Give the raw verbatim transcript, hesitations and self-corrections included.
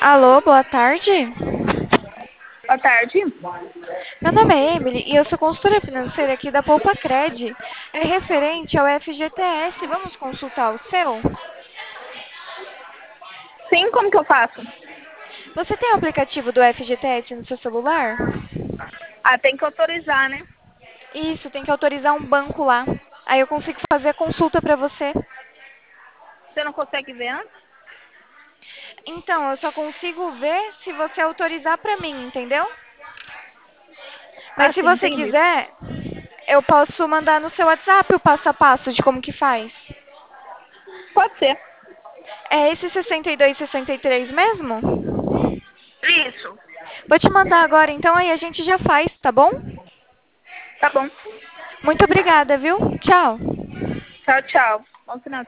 Alô, boa tarde. Boa tarde. Meu nome é Emily e eu sou consultora financeira aqui da Poupa Cred. É referente ao F G T S. Vamos consultar o seu? Sim, como que eu faço? Você tem o aplicativo do F G T S no seu celular? Ah, tem que autorizar, né? Isso, tem que autorizar um banco lá. Aí eu consigo fazer a consulta para você. Você não consegue ver antes? Então, eu só consigo ver se você autorizar para mim, entendeu? Mas Ah, se sim, você entendi. quiser, eu posso mandar no seu WhatsApp o passo a passo de como que faz. Pode ser. É esse sessenta e dois, sessenta e três mesmo? Isso. Vou te mandar agora, então aí a gente já faz, tá bom? Tá bom. Muito obrigada, viu? Tchau. Tchau, tchau. Bom final